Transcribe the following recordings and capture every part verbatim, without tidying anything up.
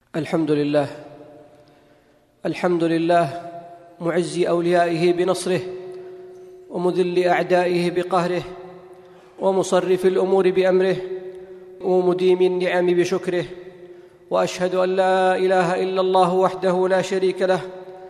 الحمد لله الحمد لله معز أوليائه بنصره ومذل أعدائه بقهره ومصرف الأمور بأمره ومديم النعم بشكره، وأشهد أن لا إله إلا الله وحده لا شريك له،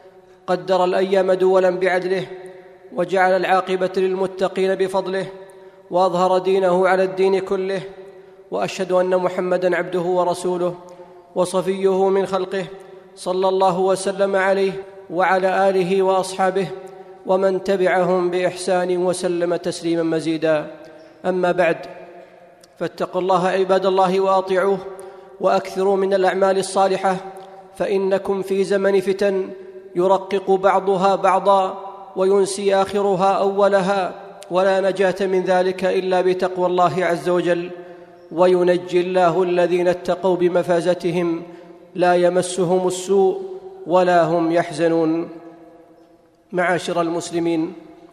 قدر الأيام دولا بعدله، وجعل العاقبة للمتقين بفضله، وأظهر دينه على الدين كله. وأشهد أن محمدًا عبده ورسوله وصفيه من خلقه، صلى الله وسلم عليه وعلى آله وأصحابه ومن تبعهم بإحسان وسلم تسليما مزيدا. أما بعد، فاتقوا الله عباد الله وأطيعوه، وأكثروا من الأعمال الصالحة، فإنكم في زمن فتن يرقق بعضها بعضا وينسي آخرها أولها، ولا نجاة من ذلك إلا بتقوى الله عز وجل. وينجي الله الذين اتقوا بمفازتهم لا يمسهم السوء ولا هم يحزنون. معاشر المسلمين،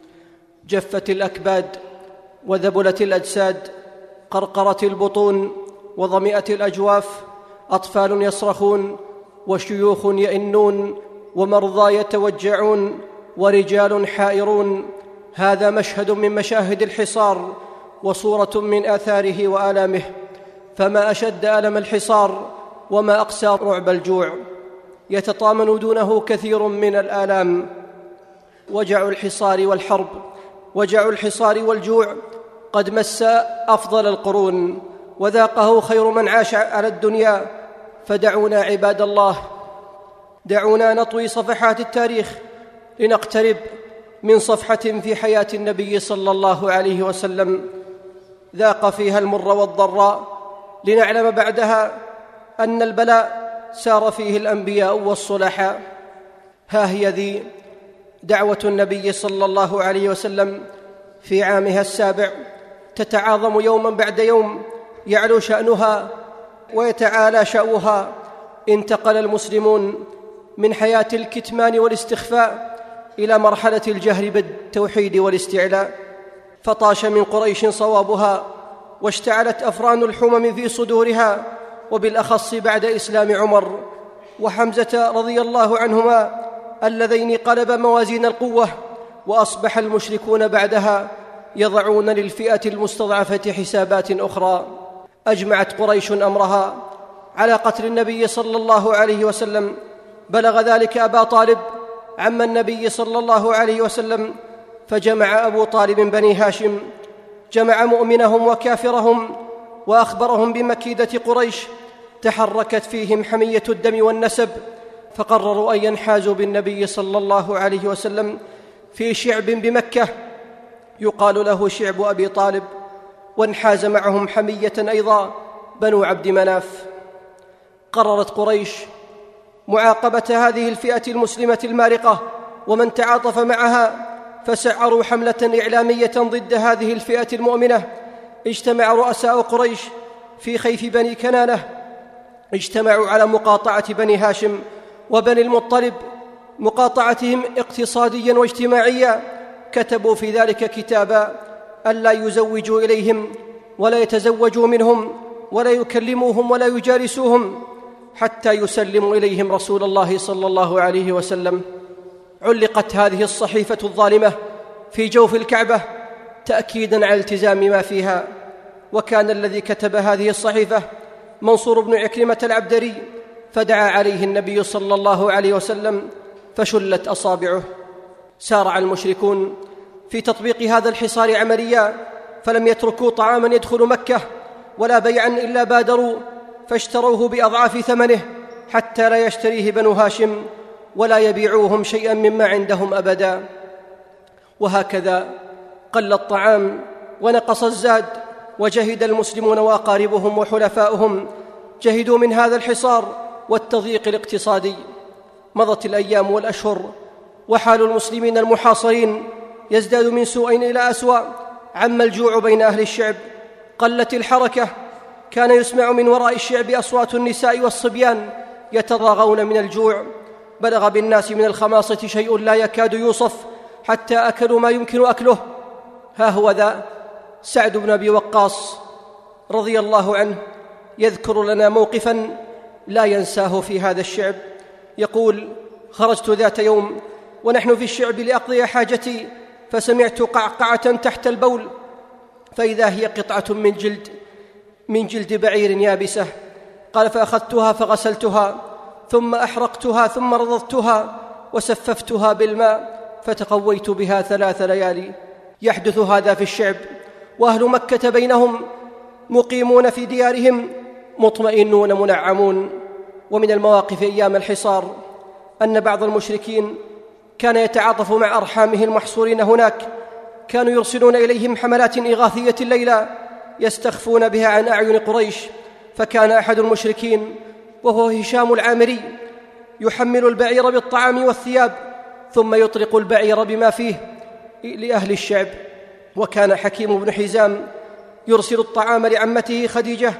جفت الأكباد وذبلت الأجساد، قرقرت البطون وظمئت الأجواف، أطفال يصرخون وشيوخ يئنون ومرضى يتوجعون ورجال حائرون. هذا مشهد من مشاهد الحصار وصورة من آثاره وآلامه. فما أشد ألم الحصار وما أقسى رعب الجوع، يتطامن دونه كثير من الآلام. وجع الحصار والحرب، وجع الحصار والجوع قد مس أفضل القرون، وذاقه خير من عاش على الدنيا. فدعونا عباد الله، دعونا نطوي صفحات التاريخ لنقترب من صفحة في حياة النبي صلى الله عليه وسلم ذاق فيها المر والضراء، لنعلم بعدها أن البلاء سار فيه الأنبياء والصلحاء. ها هي ذي دعوة النبي صلى الله عليه وسلم في عامها السابع، تتعاظم يوما بعد يوم، يعلو شأنها ويتعالى شأوها. انتقل المسلمون من حياة الكتمان والاستخفاء إلى مرحلة الجهر بالتوحيد والاستعلاء، فطاش من قريش صوابها، واشتعلت أفران الحمم في صدورها، وبالأخص بعد إسلام عمر وحمزة رضي الله عنهما اللذين قلب موازين القوة. وأصبح المشركون بعدها يضعون للفئة المستضعفة حسابات أخرى. أجمعت قريش أمرها على قتل النبي صلى الله عليه وسلم. بلغ ذلك أبا طالب عم النبي صلى الله عليه وسلم، فجمع أبو طالب بني هاشم، جمع مؤمنهم وكافرهم، وأخبرهم بمكيدة قريش. تحركت فيهم حمية الدم والنسب، فقرروا أن ينحازوا بالنبي صلى الله عليه وسلم في شعب بمكة يقال له شعب أبي طالب، وانحاز معهم حمية أيضا بنو عبد مناف. قررت قريش معاقبة هذه الفئة المسلمة المارقة ومن تعاطف معها، فسعروا حملة إعلامية ضد هذه الفئة المؤمنة. اجتمع رؤساء قريش في خيف بني كنانة، اجتمعوا على مقاطعة بني هاشم وبني المطلب، مقاطعتهم اقتصاديا واجتماعيا. كتبوا في ذلك كتابا ألا يزوجوا إليهم ولا يتزوجوا منهم ولا يكلموهم ولا يجالسوهم حتى يسلموا إليهم رسول الله صلى الله عليه وسلم. علقت هذه الصحيفة الظالمة في جوف الكعبة تأكيداً على التزام ما فيها. وكان الذي كتب هذه الصحيفة منصور بن عكرمة العبدري، فدعا عليه النبي صلى الله عليه وسلم فشلت أصابعه. سارع المشركون في تطبيق هذا الحصار عمليا، فلم يتركوا طعاما يدخل مكة ولا بيعا إلا بادروا فاشتروه بأضعاف ثمنه، حتى لا يشتريه بنو هاشم ولا يبيعوهم شيئا مما عندهم أبدا. وهكذا قل الطعام ونقص الزاد، وجهد المسلمون وأقاربهم وحلفاؤهم جهدوا من هذا الحصار والتضييق الاقتصادي. مضت الأيام والأشهر، وحال المسلمين المحاصرين يزداد من سوء إلى أسوأ. عم الجوع بين أهل الشعب، قلت الحركة، كان يسمع من وراء الشعب أصوات النساء والصبيان يتضاغون من الجوع. بلغ بالناس من الخماصة شيء لا يكاد يوصف، حتى أكلوا ما يمكن أكله. ها هو ذا سعد بن أبي وقاص رضي الله عنه يذكر لنا موقفاً لا ينساه في هذا الشعب. يقول: خرجت ذات يوم ونحن في الشعب لأقضي حاجتي، فسمعت قعقعة تحت البول، فإذا هي قطعة من جلد من جلد بعير يابسة. قال: فأخذتها فغسلتها، ثم أحرقتها، ثم رضضتها وسففتها بالماء، فتقويت بها ثلاث ليالي. يحدث هذا في الشعب، وأهل مكة بينهم مقيمون في ديارهم مطمئنون منعمون. ومن المواقف أيام الحصار أن بعض المشركين كان يتعاطف مع أرحامه المحصورين هناك، كانوا يرسلون إليهم حملات إغاثية ليلا يستخفون بها عن أعين قريش. فكان أحد المشركين وهو هشام العامري يحمل البعير بالطعام والثياب، ثم يطلق البعير بما فيه لأهل الشعب. وكان حكيم بن حزام يرسل الطعام لعمته خديجة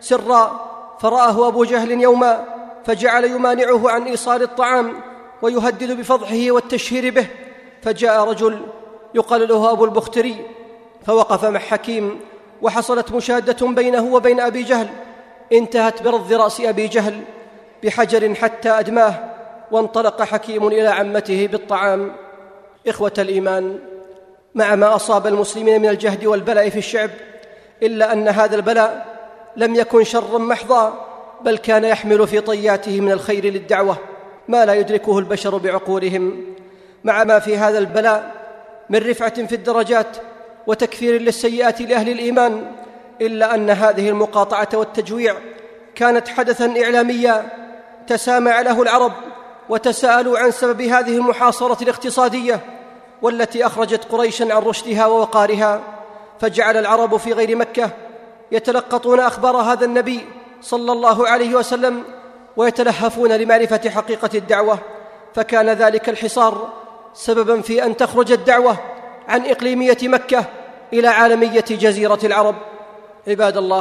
سرا، فرآه أبو جهل يوما فجعل يمانعه عن إيصال الطعام ويهدد بفضحه والتشهير به. فجاء رجل يقال له أبو البختري فوقف مع حكيم، وحصلت مشادة بينه وبين أبي جهل، انتهت برض رأس أبي جهل بحجر حتى أدماه، وانطلق حكيم إلى عمته بالطعام. إخوة الإيمان، مع ما أصاب المسلمين من الجهد والبلاء في الشعب، إلا أن هذا البلاء لم يكن شرا محضا، بل كان يحمل في طياته من الخير للدعوة ما لا يدركه البشر بعقولهم. مع ما في هذا البلاء من رفعة في الدرجات وتكفير للسيئات لأهل الإيمان، إلا أن هذه المقاطعة والتجويع كانت حدثا إعلاميا تسامع له العرب وتساءلوا عن سبب هذه المحاصرة الاقتصادية والتي أخرجت قريشا عن رشدها ووقارها. فجعل العرب في غير مكة يتلقطون أخبار هذا النبي صلى الله عليه وسلم ويتلهفون لمعرفة حقيقة الدعوة، فكان ذلك الحصار سببا في أن تخرج الدعوة عن إقليمية مكة إلى عالمية جزيرة العرب. عباد الله،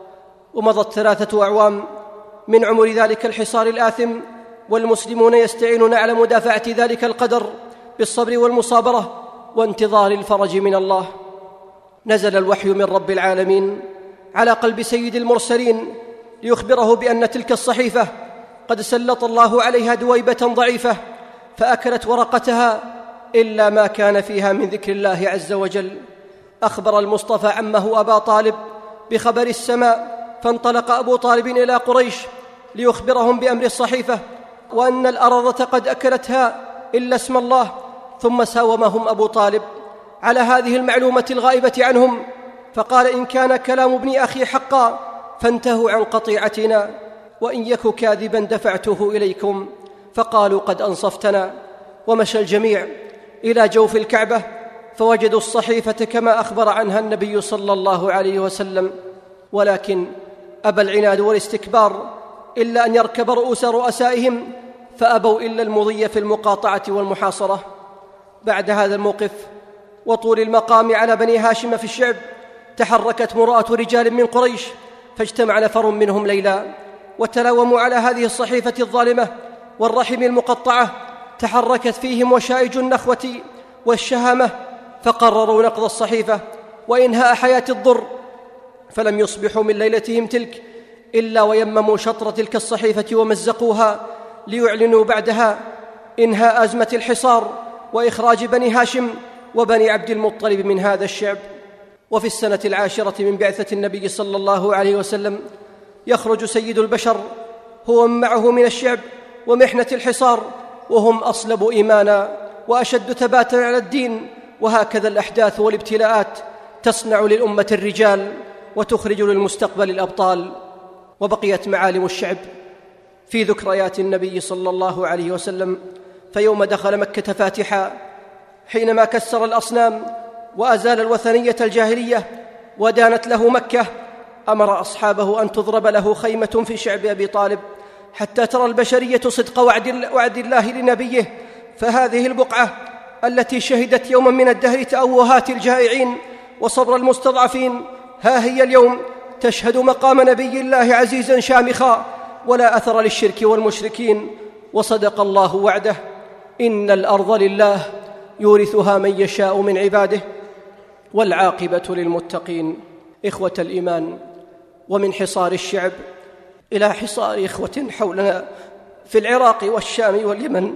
ومضت ثلاثة أعوام من عمر ذلك الحصار الآثم، والمسلمون يستعينون على مدافعة ذلك القدر بالصبر والمصابرة وانتظار الفرج من الله. نزل الوحي من رب العالمين على قلب سيد المرسلين ليخبره بأن تلك الصحيفة قد سلط الله عليها دويبة ضعيفة فأكلت ورقتها إلا ما كان فيها من ذكر الله عز وجل. أخبر المصطفى عمه أبا طالب بخبر السماء، فانطلق أبو طالب إلى قريش ليخبرهم بأمر الصحيفة وأن الأرض قد أكلتها إلا اسم الله. ثم ساومهم أبو طالب على هذه المعلومة الغائبة عنهم، فقال: إن كان كلام ابن أخي حقا فانتهوا عن قطيعتنا، وإن يك كاذبا دفعته إليكم. فقالوا: قد أنصفتنا. ومشى الجميع إلى جوف الكعبة فوجدوا الصحيفة كما أخبر عنها النبي صلى الله عليه وسلم، ولكن أبى العناد والاستكبار إلا أن يركب رؤوس رؤسائهم، فأبوا إلا المضي في المقاطعة والمحاصرة. بعد هذا الموقف وطول المقام على بني هاشم في الشعب، تحركت مراءة رجال من قريش، فاجتمع نفر منهم ليلا وتلاوموا على هذه الصحيفة الظالمة والرحم المقطعة. تحركت فيهم وشائج النخوة والشهامة، فقرروا نقض الصحيفة وإنهاء حياة الضر، فلم يصبحوا من ليلتهم تلك إلا ويمموا شطر تلك الصحيفة ومزقوها ليعلنوا بعدها إنهاء أزمة الحصار وإخراج بني هاشم وبني عبد المطلب من هذا الشعب. وفي السنة العاشرة من بعثة النبي صلى الله عليه وسلم يخرج سيد البشر هو من معه من الشعب ومحنة الحصار، وهم أصلب إيمانا وأشد ثباتا على الدين. وهكذا الأحداث والابتلاءات تصنع للأمة الرجال وتخرج للمستقبل الأبطال. وبقيت معالم الشعب في ذكريات النبي صلى الله عليه وسلم. فيوم دخل مكة فاتحا حينما كسر الأصنام وأزال الوثنية الجاهلية ودانت له مكة، أمر أصحابه أن تضرب له خيمة في شعب أبي طالب حتى ترى البشرية صدق وعد الله لنبيه. فهذه البقعة التي شهدت يوما من الدهر تأوهات الجائعين وصبر المستضعفين، ها هي اليوم تشهد مقام نبي الله عزيزا شامخا ولا أثر للشرك والمشركين. وصدق الله وعده: إن الأرض لله يورثها من يشاء من عباده والعاقبة للمتقين. إخوة الإيمان، ومن حصار الشعب إلى حصار إخوة حولنا في العراق والشام واليمن،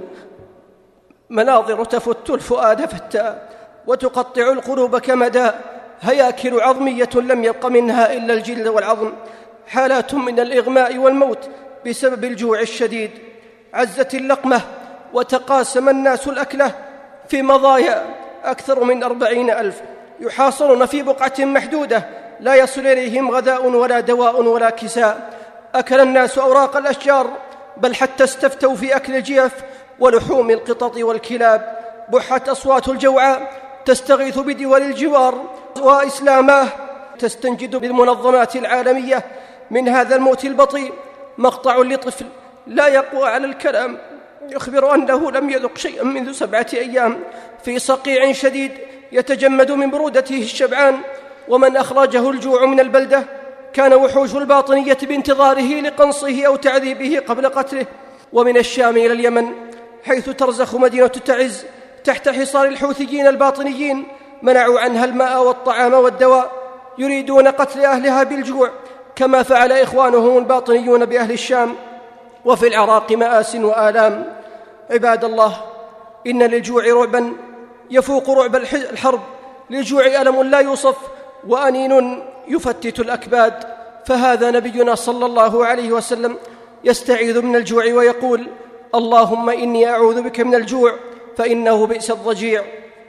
مناظر تفت الفؤاد فتى وتقطع القلوب كمدا، هياكل عظمية لم يبق منها إلا الجلد والعظم، حالات من الإغماء والموت بسبب الجوع الشديد، عزت اللقمة وتقاسم الناس الأكلة، في مضايا أكثر من أربعين ألف يحاصرون في بقعة محدودة، لا يصل إليهم غذاء ولا دواء ولا كساء، أكل الناس أوراق الأشجار، بل حتى استفتوا في أكل الجيف ولحوم القطط والكلاب، بحت أصوات الجوعى تستغيث بدول الجوار وإسلاماه، تستنجد بالمنظمات العالمية من هذا الموت البطيء. مقطع لطفل لا يقوى على الكلام يخبر أنه لم يذق شيئا منذ سبعة أيام في صقيع شديد يتجمد من برودته الشبعان، ومن أخرجه الجوع من البلدة كان وحوش الباطنية بانتظاره لقنصه أو تعذيبه قبل قتله. ومن الشام إلى اليمن حيث ترزخ مدينة تعز تحت حصار الحوثيين الباطنيين، منعوا عنها الماء والطعام والدواء، يريدون قتل أهلها بالجوع كما فعل إخوانهم الباطنيون بأهل الشام. وفي العراق مآس وآلام. عباد الله، إن للجوع رعبا يفوق رعب الحرب، للجوع ألم لا يوصف وأنين يفتت الأكباد، فهذا نبينا صلى الله عليه وسلم يستعيذ من الجوع ويقول: اللهم إني أعوذ بك من الجوع فإنه بئس الضجيع.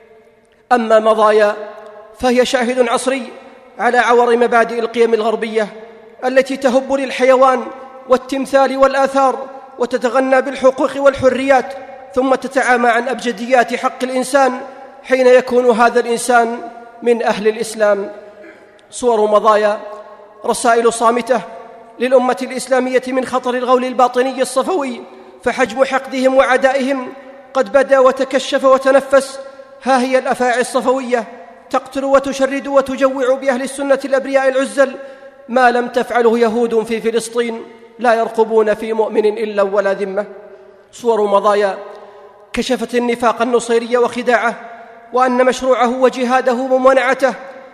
أما مضايا فهي شاهد عصري على عور مبادئ القيم الغربية التي تهب للحيوان والتمثال والآثار وتتغنى بالحقوق والحريات، ثم تتعامى عن أبجديات حق الإنسان حين يكون هذا الإنسان من أهل الإسلام. صور مضايا رسائل صامتة للأمة الإسلامية من خطر الغول الباطني الصفوي، فحجم حقدهم وعدائهم قد بدا وتكشف وتنفس. ها هي الأفاعي الصفوية تقتل وتشرد وتجوع بأهل السنة الأبرياء العزل ما لم تفعله يهود في فلسطين، لا يرقبون في مؤمن إلا ولا ذمة. صور مضايا كشفت النفاق النصيري وخداعه، وأن مشروعه وجهاده ومنعته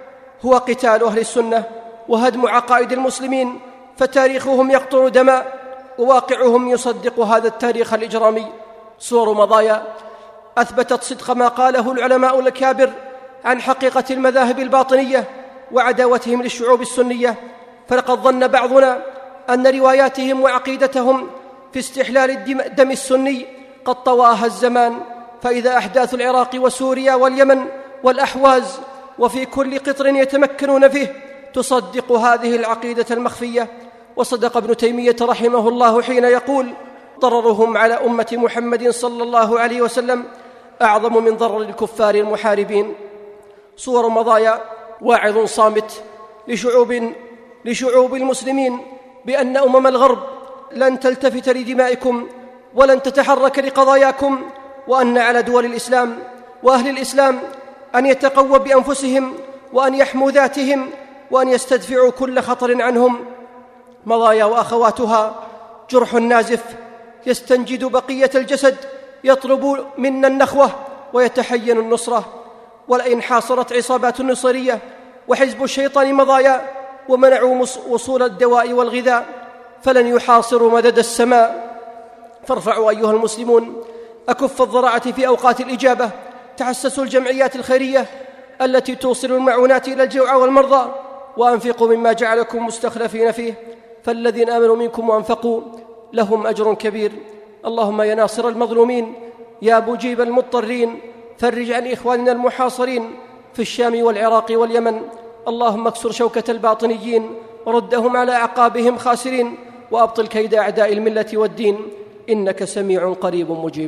هو قتال أهل السنة وهدم عقائد المسلمين، فتاريخهم يقطر دماء وواقعهم يصدق هذا التاريخ الإجرامي. صور مضايا أثبتت صدق ما قاله العلماء الأكابر عن حقيقة المذاهب الباطنية وعداوتهم للشعوب السنية، فلقد ظن بعضنا أن رواياتهم وعقيدتهم في استحلال الدم السني قد طواها الزمان، فإذا أحداث العراق وسوريا واليمن والأحواز وفي كل قطر يتمكنون فيه تصدق هذه العقيدة المخفية. وصدق ابن تيمية رحمه الله حين يقول: ضررهم على أمة محمد صلى الله عليه وسلم أعظم من ضرر الكفار المحاربين. صور مضايا واعظ صامت لشعوب لشعوب المسلمين بأن أمم الغرب لن تلتفت لدمائكم ولن تتحرك لقضاياكم، وأن على دول الإسلام وأهل الإسلام أن يتقووا بأنفسهم وأن يحموا ذاتهم وأن يستدفعوا كل خطر عنهم. مضايا وأخواتها جرح نازف يستنجد بقية الجسد، يطلب منا النخوة ويتحين النصرة. ولئن حاصرت عصابات النصيرية وحزب الشيطان مضايا ومنعوا وصول الدواء والغذاء فلن يحاصروا مدد السماء. فارفعوا أيها المسلمون أكف الضراعة في أوقات الإجابة، تحسسوا الجمعيات الخيرية التي توصل المعونات إلى الجوع والمرضى، وأنفقوا مما جعلكم مستخلفين فيه، فالذين آمنوا منكم وأنفقوا لهم أجر كبير. اللهم يا ناصر المظلومين، يا مجيب المضطرين، فرج عن إخواننا المحاصرين في الشام والعراق واليمن. اللهم اكسر شوكة الباطنيين وردهم على أعقابهم خاسرين، وأبطل كيد أعداء الملة والدين، إنك سميع قريب مجيب.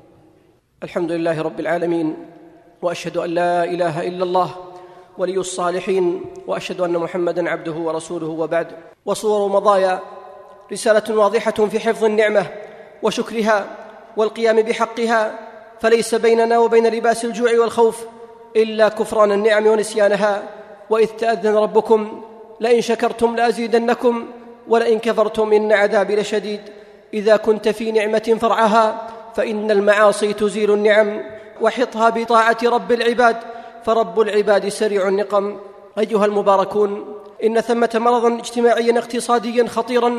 الحمد لله رب العالمين، وأشهد أن لا إله إلا الله ولي الصالحين، وأشهد أن محمدًا عبده ورسوله، وبعد. وصور مضايا رسالة واضحة في حفظ النعمة وشكرها والقيام بحقها، فليس بيننا وبين لباس الجوع والخوف إلا كفران النعم ونسيانها. وإذ تأذن ربكم لئن شكرتم لأزيدنكم ولئن كفرتم إن عذابي لشديد. إذا كنت في نعمة فرعها، فإن المعاصي تزيل النعم، وحطها بطاعة رب العباد، فرب العباد سريع النقم. أيها المباركون، إن ثمة مرضا اجتماعيا اقتصاديا خطيرا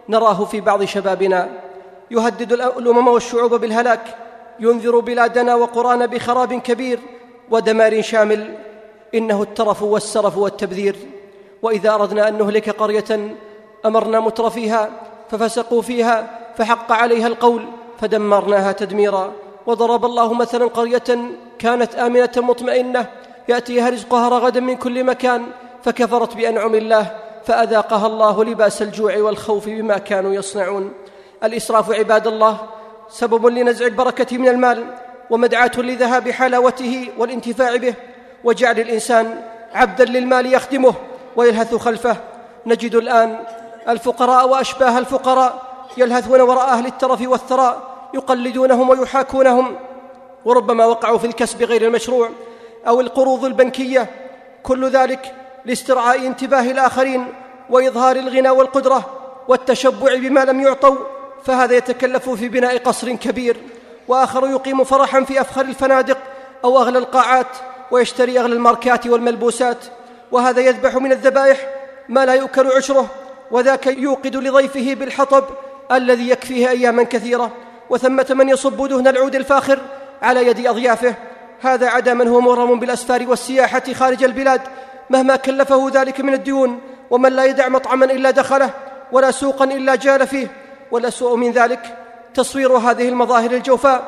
نراه في بعض شبابنا يهدد الأمم والشعوب بالهلاك، ينذر بلادنا وقرانا بخراب كبير ودمار شامل. إنه الترف والسرف والتبذير. وإذا أردنا أن نهلك قرية أمرنا مترفيها ففسقوا فيها فحق عليها القول فدمرناها تدميرا. وضرب الله مثلا قرية كانت آمنة مطمئنة يأتيها رزقها رغدا من كل مكان فكفرت بأنعم الله فأذاقها الله لباس الجوع والخوف بما كانوا يصنعون. الإسراف عباد الله سبب لنزع البركة من المال ومدعاة لذهاب حلاوته والانتفاع به، وجعل الإنسان عبدا للمال يخدمه ويلهث خلفه. نجد الآن الفقراء وأشباه الفقراء يلهثون وراء أهل الترف والثراء، يقلدونهم ويحاكونهم، وربما وقعوا في الكسب غير المشروع أو القروض البنكية، كل ذلك لاسترعاء انتباه الآخرين وإظهار الغنى والقدرة والتشبع بما لم يعطوا. فهذا يتكلف في بناء قصر كبير، وآخر يقيم فرحا في أفخر الفنادق أو أغلى القاعات ويشتري أغلى الماركات والملبوسات، وهذا يذبح من الذبائح ما لا يؤكل عشره، وذاك يوقد لضيفه بالحطب الذي يكفيه أياما كثيرة، وثمة من يصب دهن العود الفاخر على يد أضيافه. هذا عدا من هو مغرم بالأسفار والسياحة خارج البلاد مهما كلفه ذلك من الديون، ومن لا يدع مطعما إلا دخله ولا سوقا إلا جال فيه. والأسوأ من ذلك تصوير هذه المظاهر الجوفاء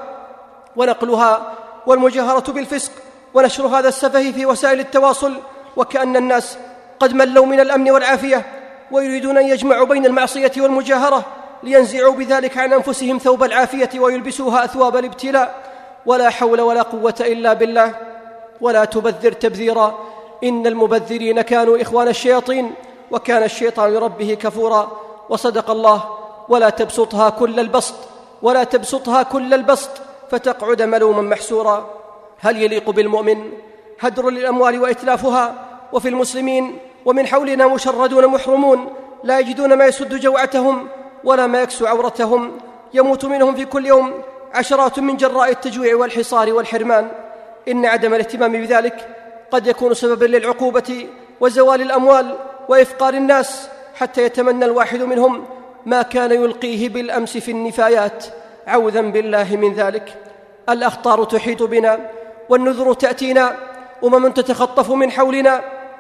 ونقلها والمجاهرة بالفسق ونشر هذا السفه في وسائل التواصل، وكأن الناس قد ملوا من الأمن والعافية ويريدون أن يجمعوا بين المعصية والمجاهرة لينزعوا بذلك عن أنفسهم ثوب العافية ويلبسوها أثواب الابتلاء. ولا حول ولا قوة إلا بالله. ولا تبذر تبذيرا، إن المبذرين كانوا إخوان الشياطين وكان الشيطان لربه كفورا. وصدق الله. ولا تبسطها كل البسط ولا تبسطها كل البسط فتقعد ملوما محسورا. هل يليق بالمؤمن هدر للأموال وإتلافها، وفي المسلمين ومن حولنا مشردون محرمون لا يجدون ما يسد جوعتهم ولا ما يكسو عورتهم، يموت منهم في كل يوم عشرات من جراء التجويع والحصار والحرمان. إن عدم الاهتمام بذلك قد يكون سببا للعقوبة وزوال الأموال وإفقار الناس، حتى يتمنى الواحد منهم ما كان يلقيه بالأمس في النفايات، عوذا بالله من ذلك. الأخطار تحيط بنا والنذر تأتينا، أمم تتخطف من حولنا.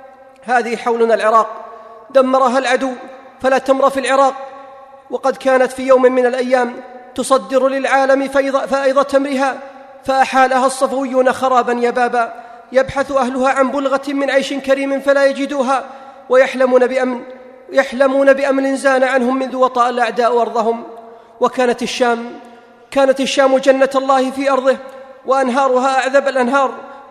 هذه حولنا العراق دمرها العدو فلا تمر في العراق، وقد كانت في يوم من الأيام تصدر للعالم فائض تمرها، فأحالها الصفويون خرابا يبابا، يبحث أهلها عن بلغة من عيش كريم فلا يجدوها، ويحلمون بأمن يحلمون بأمن زان عنهم منذ وطأ الأعداء أرضهم. وكانت الشام كانت الشام جنة الله في أرضه، وأنهارها أعذب الأنهار،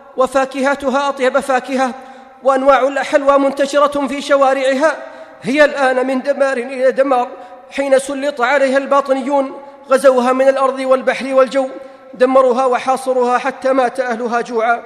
وفاكهتها أطيب فاكهة، وأنواع الحلوى منتشرة في شوارعها. هي الآن من دمار إلى دمار، حين سلط عليها الباطنيون غزوها من الأرض والبحر والجو، دمروها وحاصروها حتى مات أهلها جوعا.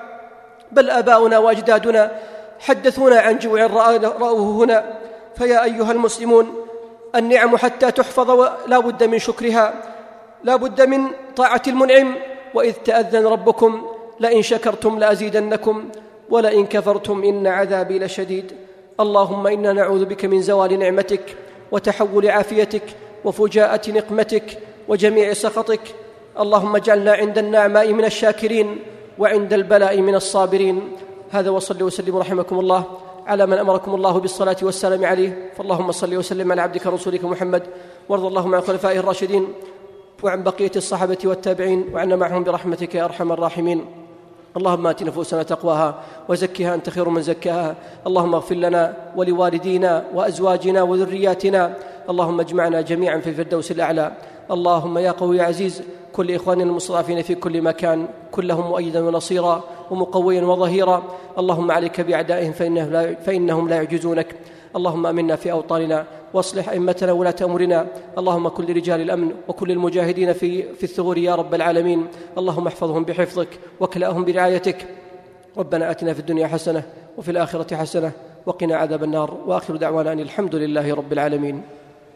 بل آباؤنا وأجدادنا حدثونا عن جوع رأوه هنا. فيا أيها المسلمون، النعم حتى تحفظ لا بد من شكرها، لا بد من طاعة المنعم. وإذ تأذن ربكم لئن شكرتم لأزيدنكم ولئن كفرتم إن عذابي لشديد. اللهم إنا نعوذ بك من زوال نعمتك وتحول عافيتك وفجاءة نقمتك وجميع سخطك. اللهم اجعلنا عند النعماء من الشاكرين وعند البلاء من الصابرين. هذا وصلي وسلم رحمكم الله على من أمركم الله بالصلاة والسلام عليه. فاللهم صل وسلم على عبدك رسولك محمد، وارض اللهم عن خلفائه الراشدين وعن بقية الصحابة والتابعين، وعنا معهم برحمتك يا أرحم الراحمين. اللهم آت نفوسنا تقواها وزكها أنت خير من زكاها. اللهم اغفر لنا ولوالدينا وأزواجنا وذرياتنا. اللهم اجمعنا جميعا في الفردوس الأعلى. اللهم يا قوي يا عزيز كل إخواننا المستضعفين في كل مكان، كلهم مؤيدا ونصيرا ومقويا وظهيرا. اللهم عليك بأعدائهم فإنهم لا يعجزونك. اللهم أمنا في أوطاننا واصلح أئمتنا ولاة أمورنا. اللهم كن لرجال الأمن وكل المجاهدين في, في الثغور يا رب العالمين. اللهم احفظهم بحفظك وكلأهم برعايتك. ربنا آتنا في الدنيا حسنة وفي الآخرة حسنة وقنا عذاب النار. وآخر دعوانا أن الحمد لله رب العالمين.